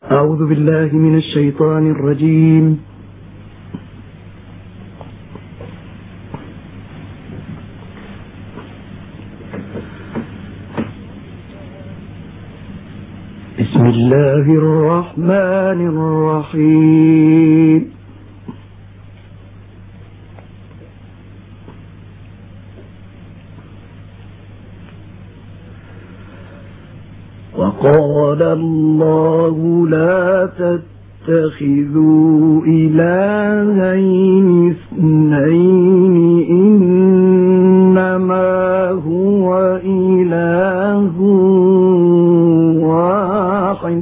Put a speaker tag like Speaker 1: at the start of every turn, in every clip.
Speaker 1: أعوذ بالله من الشيطان الرجيم. بسم الله الرحمن الرحيم. وقال الله لا تتخذوا إلهين اثنين إنما هو إله واحد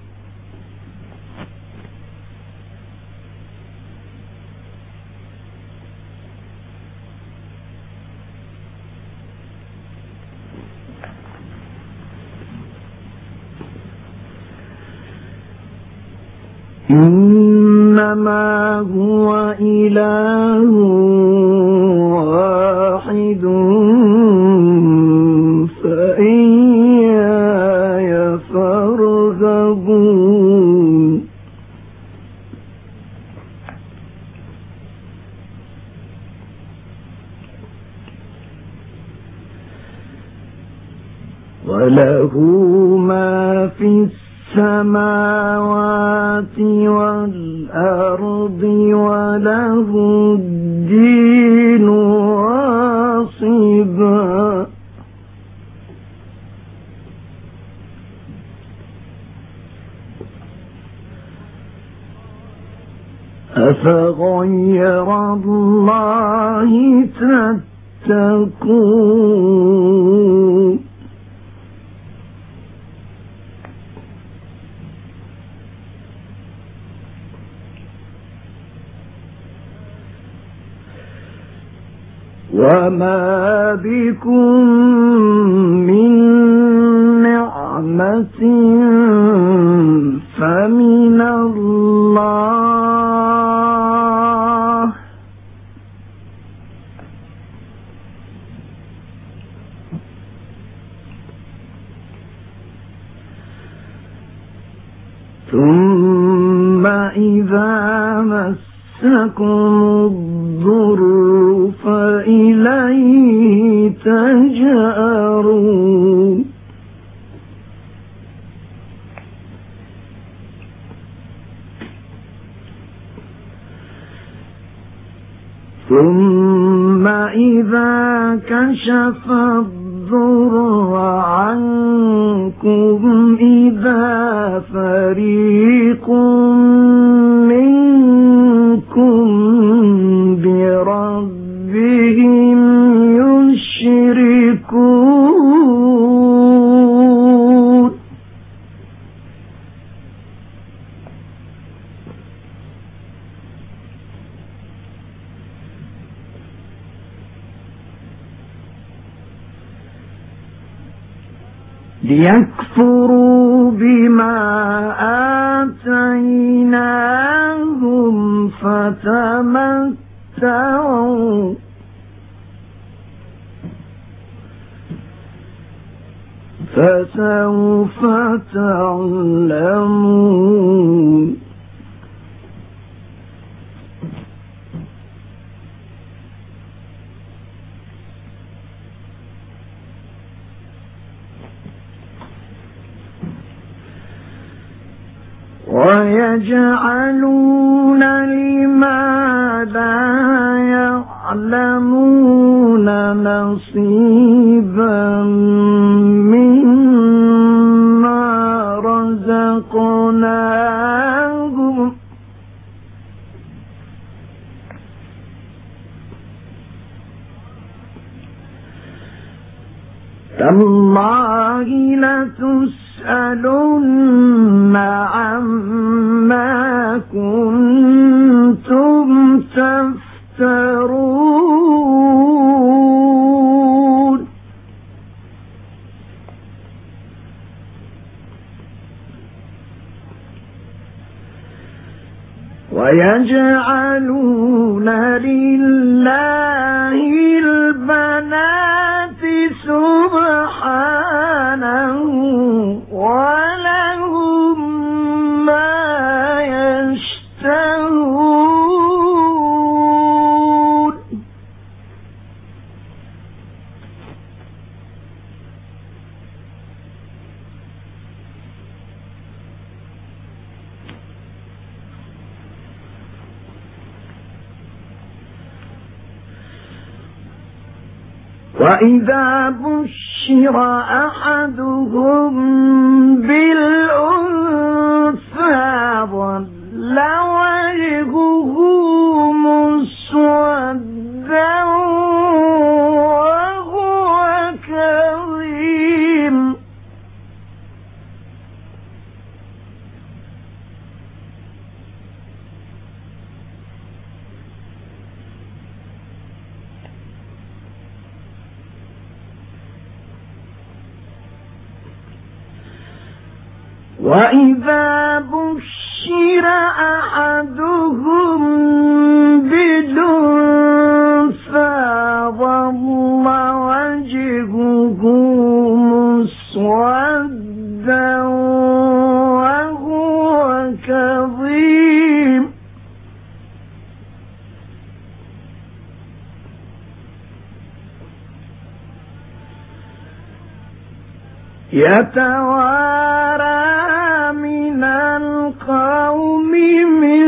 Speaker 1: إنما هو إله واحد فإياي فارهبون. وله ما في السماوات والأرض وله الدين واصبا. أفغير الله تتقون. وما بكم من نعمة فمن الله ثم إذا مسكم الضر فإليه تجأرون. ثم إذا كشف الضر عنكم إذا فريق منكم بربهم يشركون. ليكفروا بما آتيناهم فتمتعوا فسوف تعلمون. ويجعلون لما لا يعلمون نصيبا مما رزقناهم تالله لتسألن عما كنتم تفترون. ويجعلون لله البنات سبحانه ولهم ما وإذا بشر أحدهم بالأنثى ظل وجهه مسودا وهو كظيم وإذا بشر أحدهم بالأنثى ظل وجهه مسودا وهو كظيم يتوارى من القوم من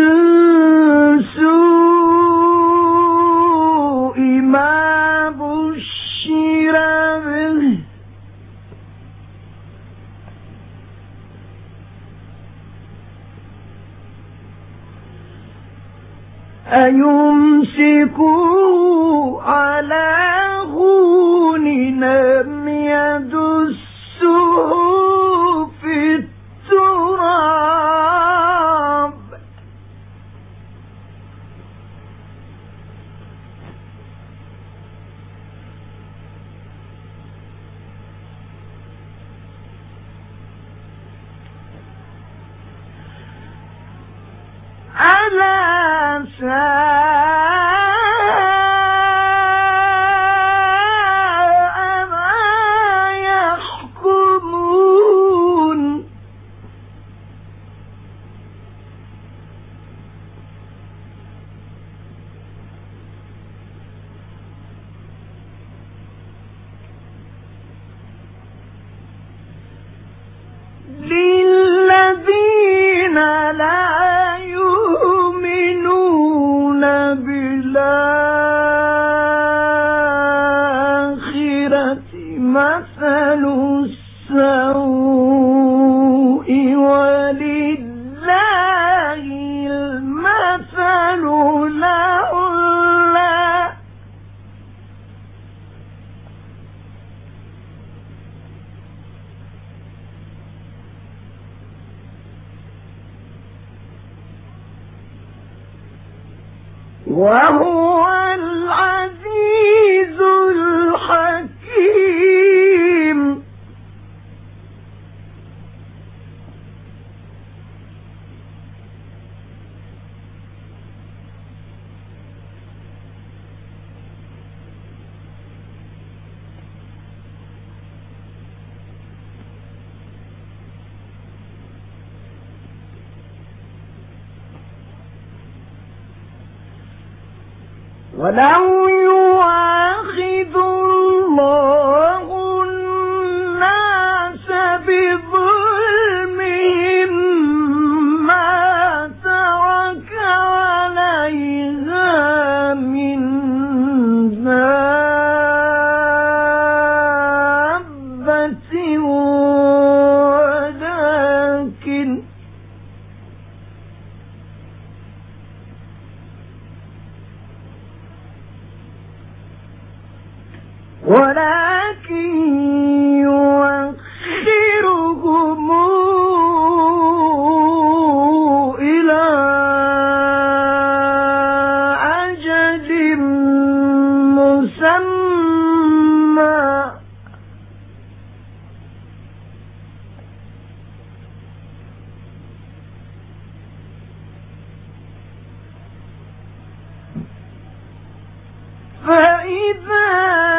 Speaker 1: سوء ما بشر به أيمسكوا على هون أم يدسه في التراب ألا ساء ما يحكمون للذين لا يؤمنون بالآخرة مثل السوء ولله المثل الأعلى وهو العزيز الحكيم ولو يؤاخذ الله الناس بظلمهم ما ترك عليها من دابة ولكن يؤخرهم إلى أجل مسمى فإذا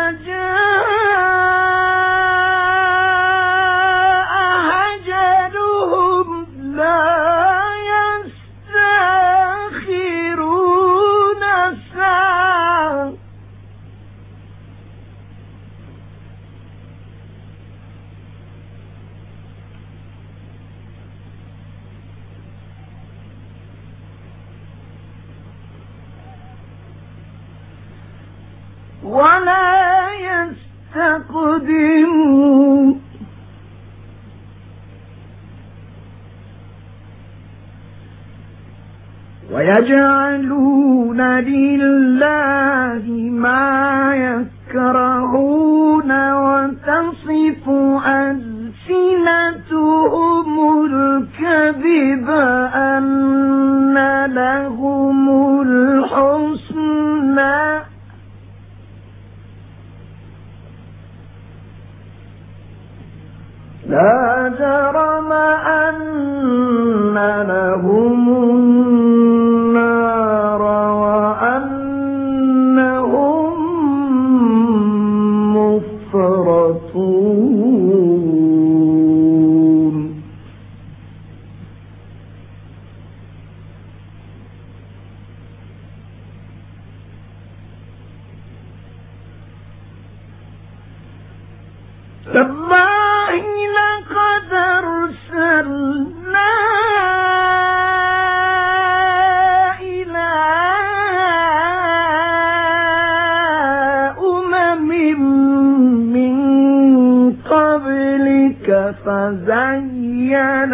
Speaker 1: جاء أجلهم لا يستأخرون ساعة ولا يستقدمون ويجعلون لله ما يكرهون وتصف ألسنتهم الكذب أن لهم الحسنى لا جرم أن لهم النار وأنهم مفرطون تالله لقد أرسلنا إلى أمم من قبلك فزين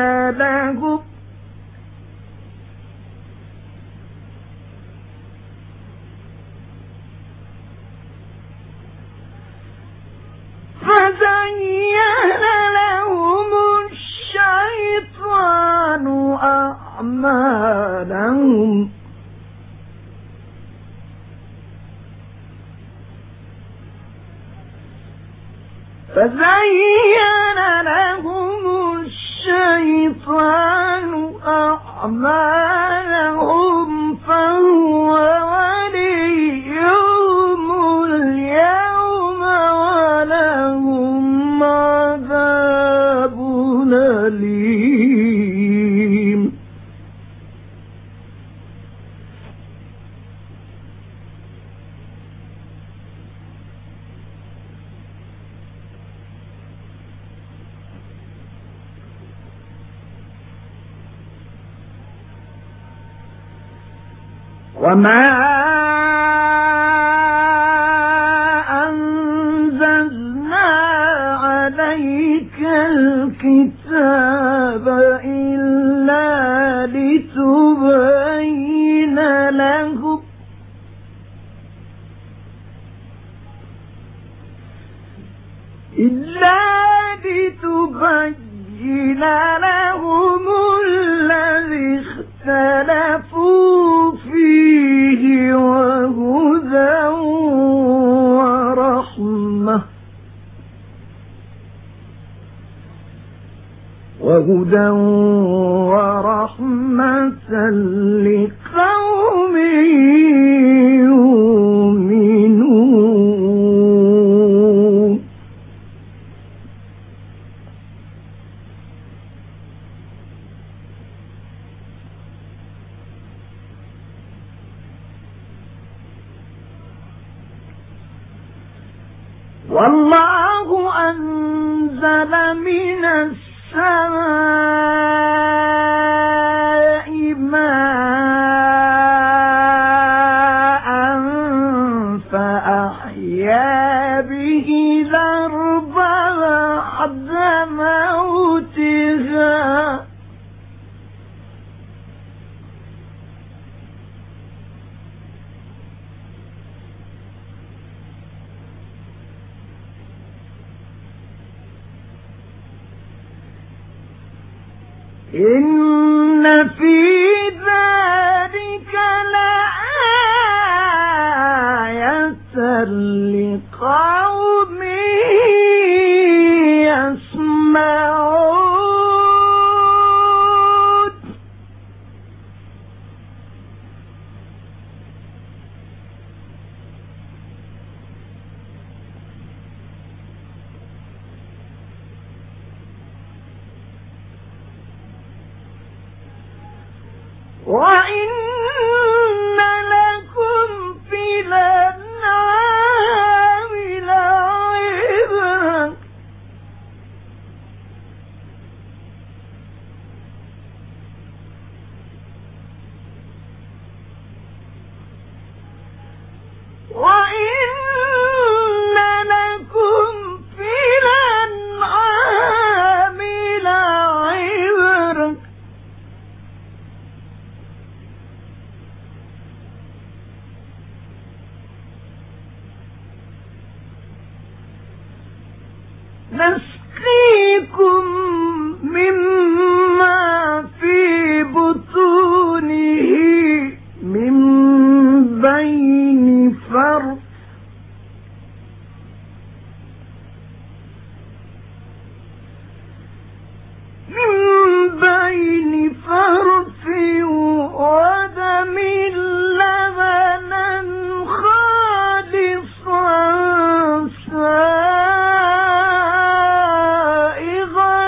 Speaker 1: لهم الشيطان أعمالهم فهو وليهم اليوم ولهم عذاب أليم وما أنزلنا عليك الكتاب إلا لتبين لهم الذي اختلفوا فيه وهدى ورحمة لقوم يؤمنون والله أنزل من السماء ماء فأحيا به الأرض بعد موتها إن في ذلك لآية لقوم يسمعون وإن لكم في الأنعام لعبرة وإن نسقيكم مما في بطونه من بين فرث ودم لبنا خالصا سائغا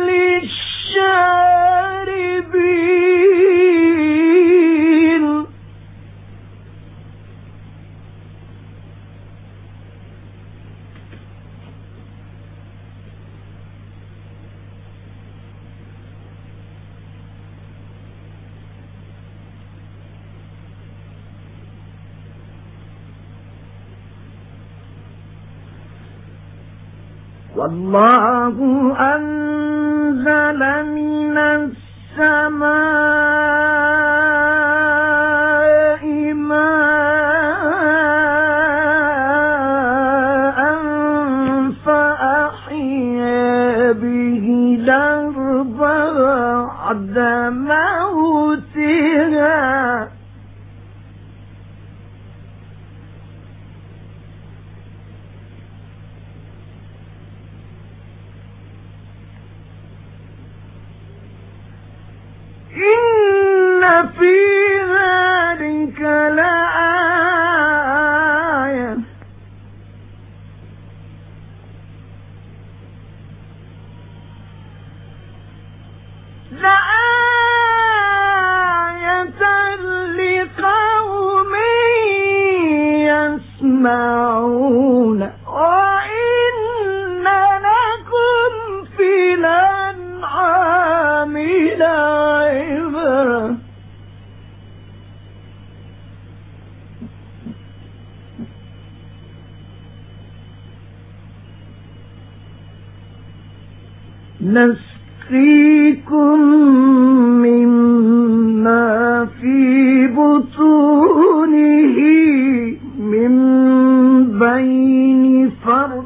Speaker 1: للشاربين والله أنزل من السماء ماء فأحيا به الأرض بعد موتها إن في ذلك لآية لقوم يسمعون وإن لكم في الأنعام لعبرة نسقيكم مما في بطونه من بين فرث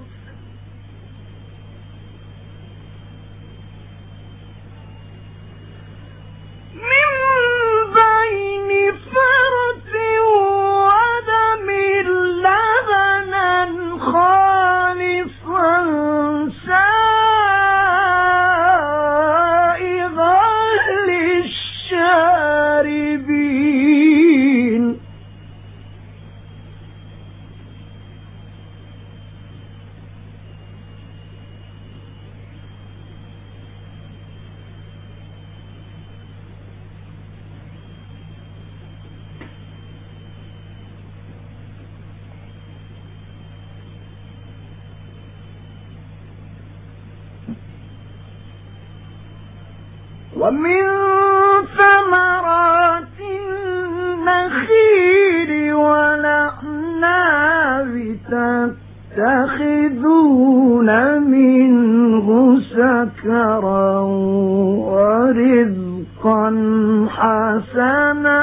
Speaker 1: ودم لبنا خالصا سائغا للشاربين ومن ثمرات النخيل والأعناب تتخذون منه سكرا ورزقا حسنا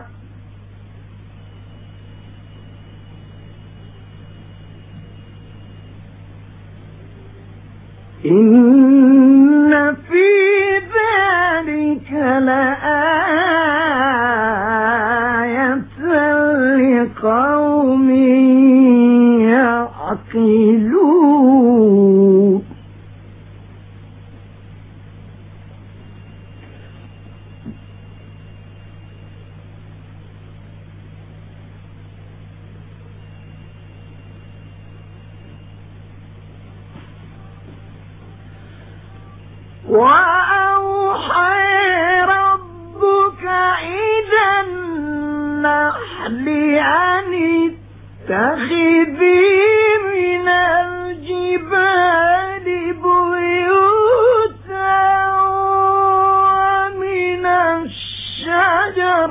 Speaker 1: إن في ذلك لآية لقوم يعقلون وأوحى ربك إلى النحل أن اتخذي من الجبال بيوتا ومن الشجر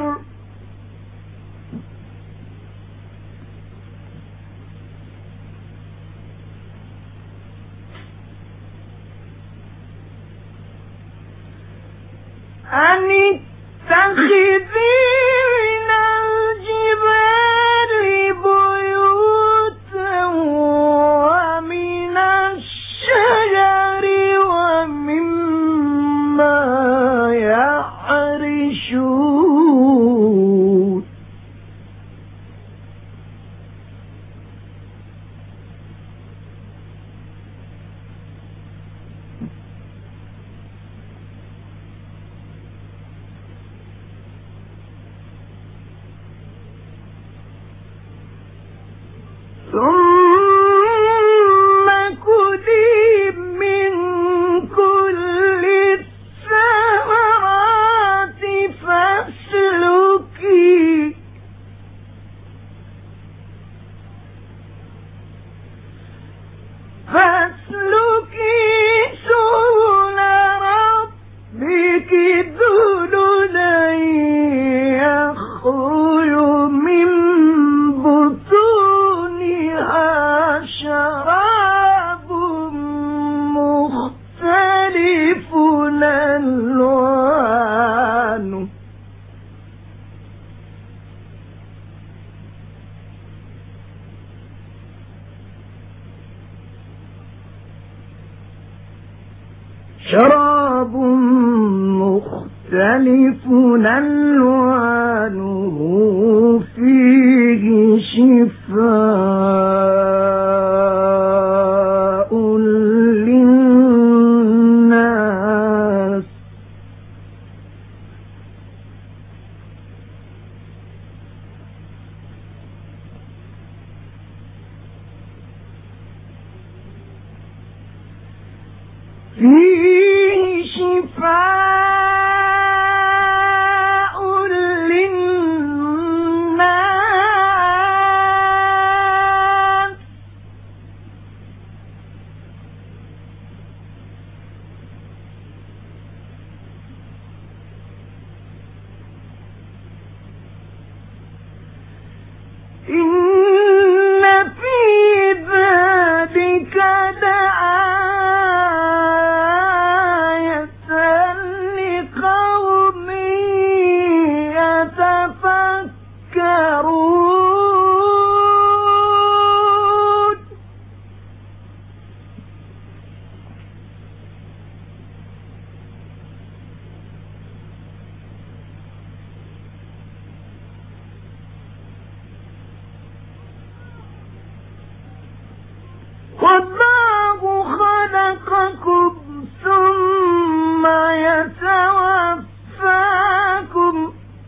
Speaker 1: أن اتخذي من الجبال بيوتا ومن الشجر يعيشون. ثم كلي من كل الثمرات فاسلكي سبل ربك ذللا يخرج من بطونها شراب مختلف ألوانه فيه شفاء للناس إن في ذلك لآية لقوم يتفكرون. والله خلقكم ثم يتوفاكم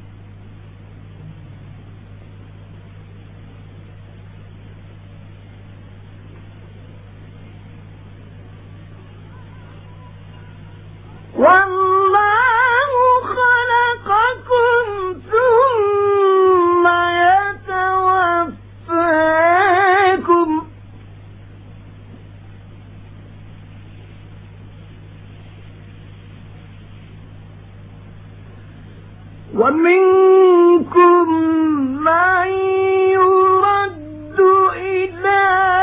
Speaker 1: والله خلقكم ثم يتوفاكم ومنكم من يرد إلى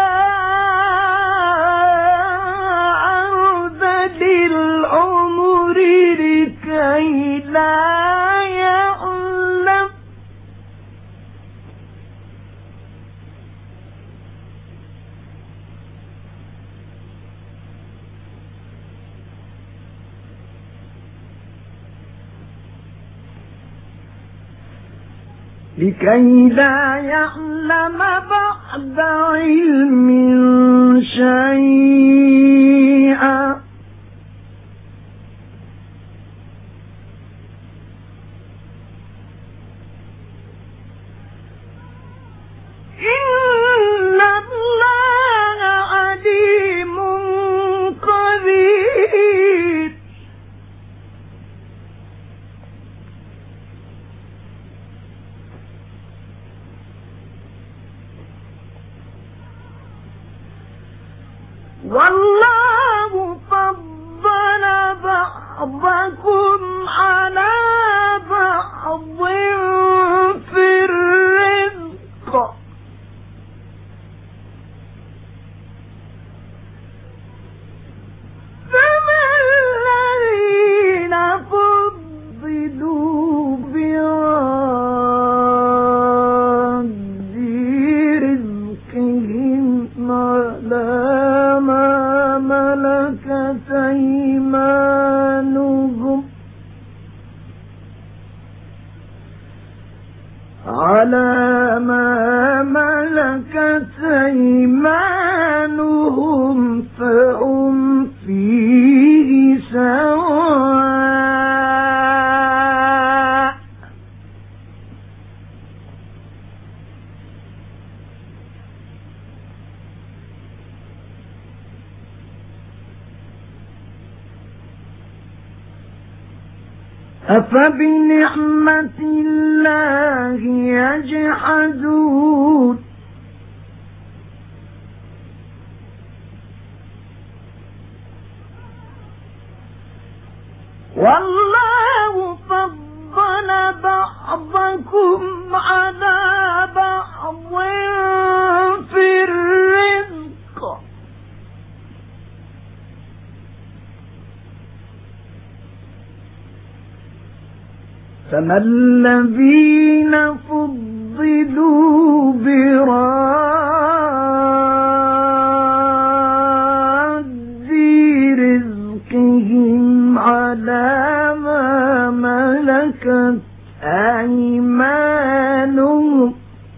Speaker 1: أرذل العمر لكي لا يعلم بعد علم شيئا. إن الله عليم قدير. والله فضل بعضكم على بعض في الرزق فما الذين فضلوا برد رزقهم على ما ملكت أيمانهم على ما ملكت أيمانهم فهم فيه سواء. أفبنعمة الله يجحدون والله فضل بعضكم على بعض في الرزق فما الذين فضلوا براد رزقهم على ما ملكت أيمانهم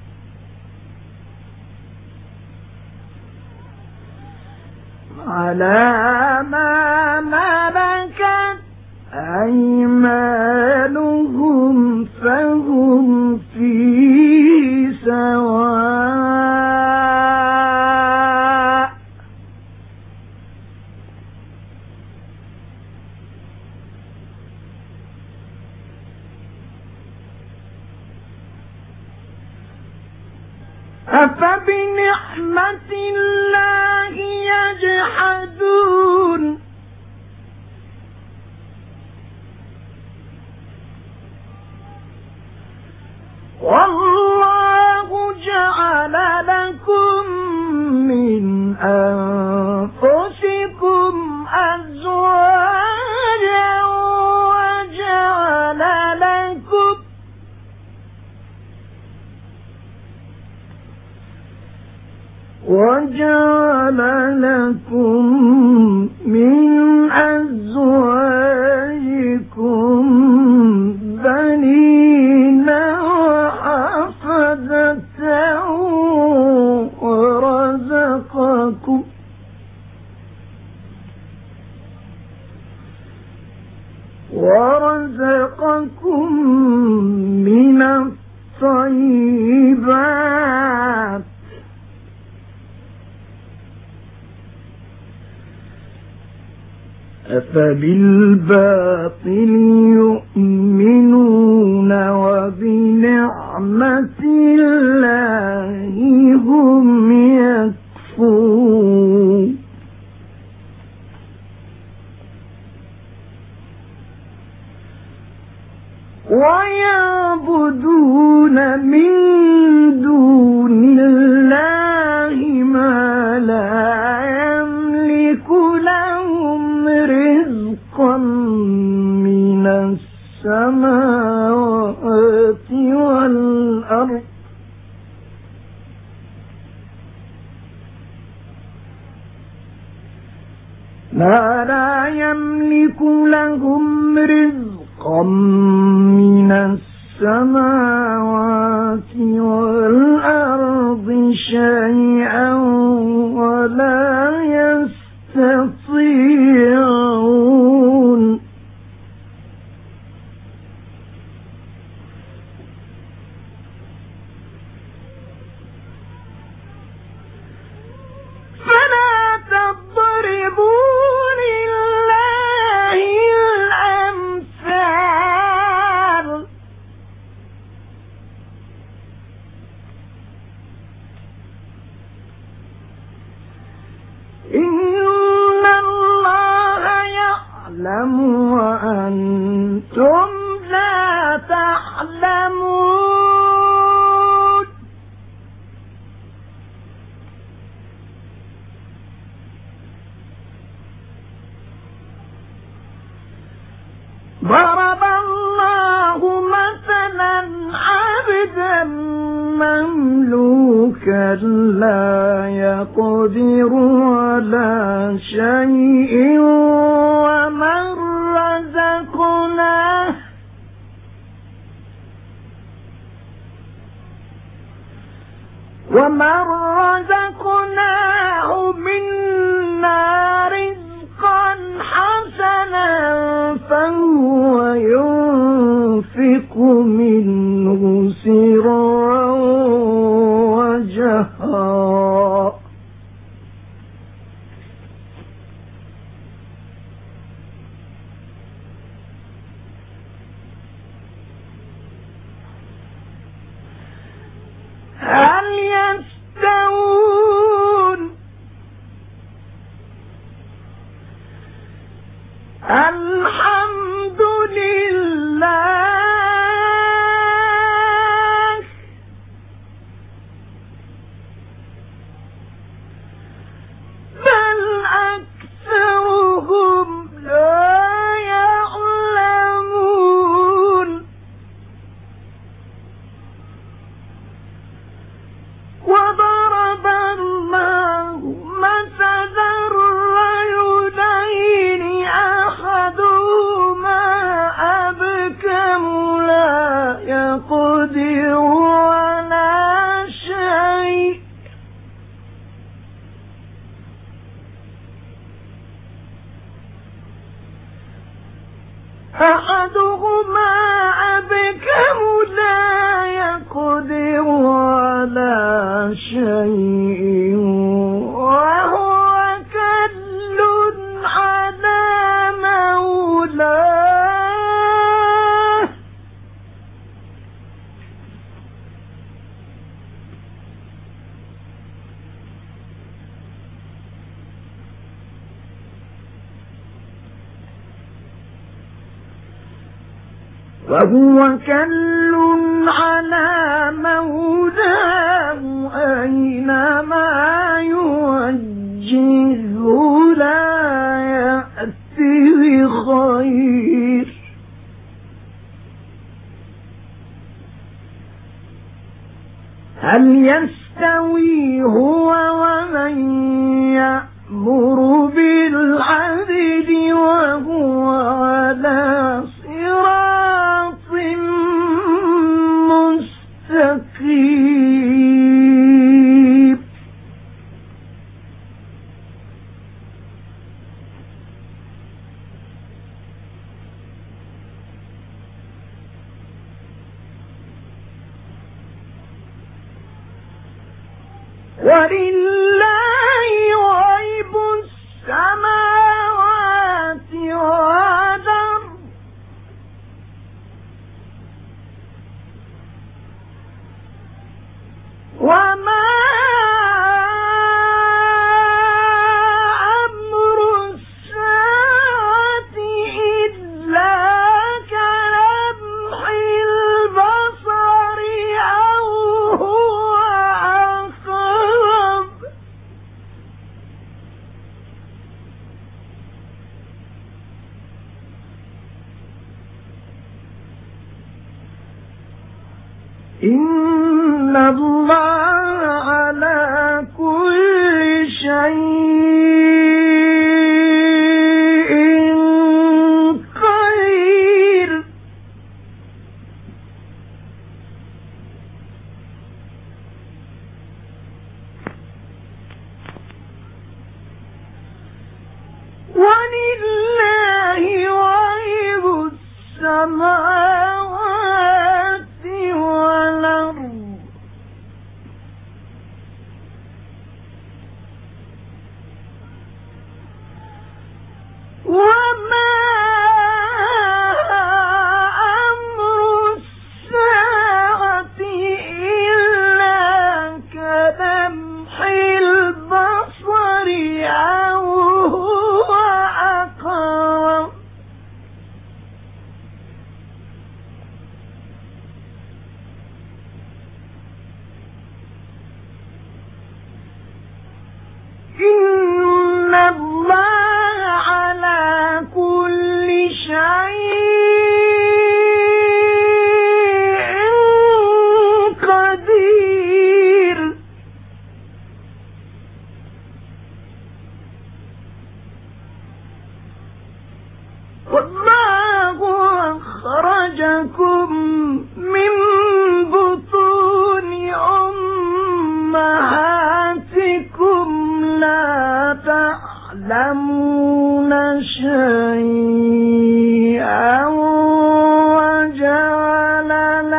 Speaker 1: أيمانهم فهم فيه سواء. أفبنعمة الله يجحدون والله جعل لكم من أنفسكم أزواجا وجعل لكم من أزواجكم بنين وحفدة ورزقكم من الطيبات أفبالباطل يؤمنون وبنعمة الله هم يكفرون ويعبدون من دون الله ما لا يملك لهم رزقا من السماوات والأرض ما لا يملك لهم رزقا من السماوات والأرض شيئا ولا يستطيعون فلا تضربوا لله الأمثال إن الله يعلم وأنتم لا تعلمون ضرب الله مثلا عبدا مملوكا لا يقدر على شيء ومن ومن رزقناه منا رزقا حسنا فهو ينفق منه سرا وجهرا هل يستوون الحمد لله بل أكثرهم لا يعلمون وضرب الله مثلا رجلين أحدهما أبكم لا يقدر على شيء لا يقدر على شيء وهو كل على مولاه أينما يوجهه لا يأتي بخير هل يستوي هو ومن يأمر بالعدل وهو على صراط مستقيم ولله غيب السماوات والأرض وما أمر الساعة إلا كلمح البصر أو هو أقرب إن الله على كل شيء قدير ولله غيب السماوات والأرض وما أمر الساعة إلا كلمح البصر أو هو أقرب إن الله على كل شيء قدير والله أخرجكم من بطون أمهاتكم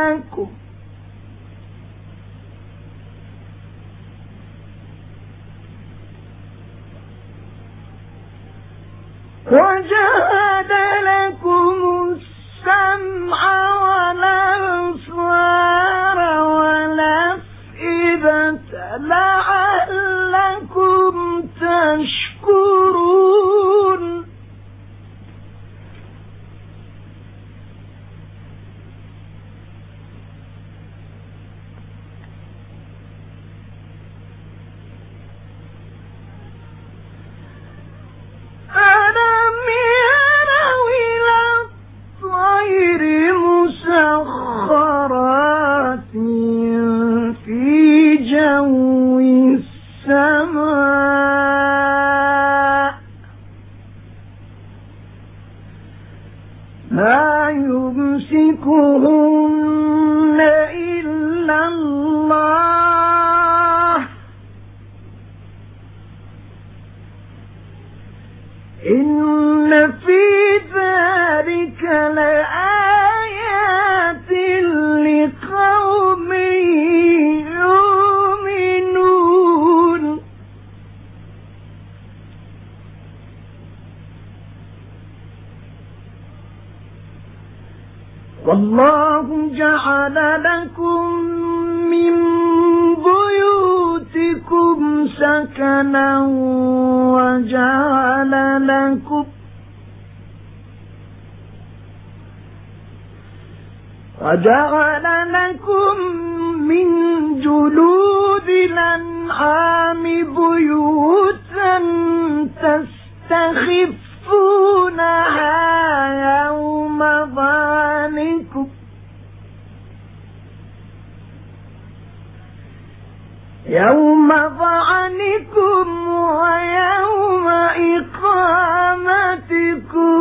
Speaker 1: لكم وجعل لكم السمع والأبصار والأفئدة لعلكم تشكرون مسخرات في جو السماء ما يمسكهن إلا الله إن في ذلك لآيات لقوم يؤمنون والله جعل لكم من بيوتكم سكنا وجعل لكم من جلود الأنعام بيوتا تستخفونها يوم ظعنكم ويوم إقامتكم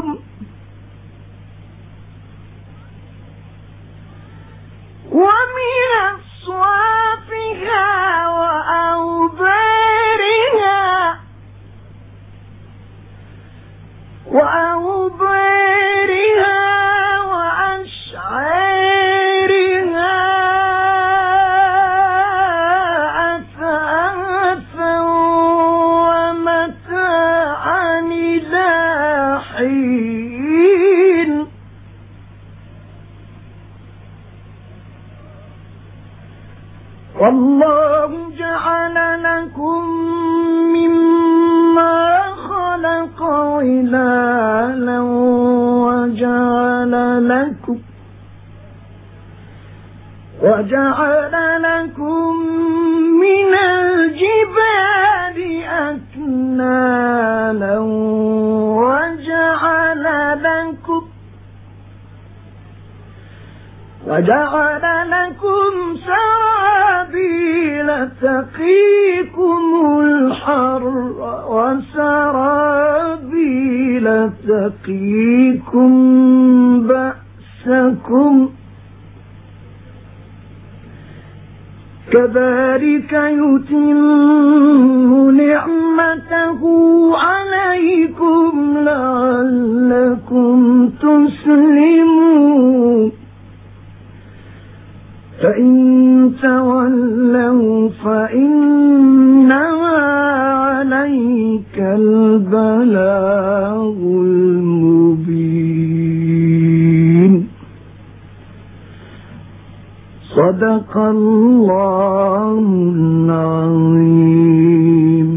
Speaker 1: ومن أصوافها وأوبارها وأشعارها أثاثا ومتاعا إلى حين والله جعل لكم مما خلق ظلالا وجعل لكم من الجبال أكنانا وجعل لكم سرابيل تقيكم الحر وسرابيل تقيكم بأسكم كذلك يتم نعمته عليكم لعلكم تسلمون فإن تولوا فإنما عليك البلاغ المبين صدق الله